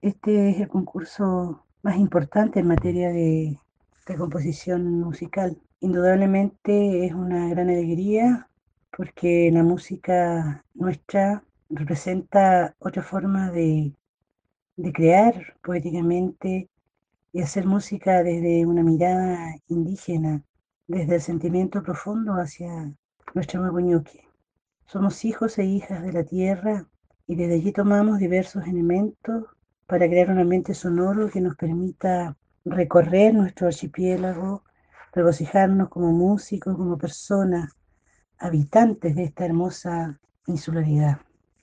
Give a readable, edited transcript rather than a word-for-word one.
Este es el concurso más importante en materia de composición musical. Indudablemente es una gran alegría porque la música nuestra representa otra forma de crear poéticamente y hacer música desde una mirada indígena, desde el sentimiento profundo hacia nuestro Mapuñuque. Somos hijos e hijas de la tierra y desde allí tomamos diversos elementos para crear un ambiente sonoro que nos permita recorrer nuestro archipiélago, regocijarnos como músicos, como personas, habitantes de esta hermosa insularidad.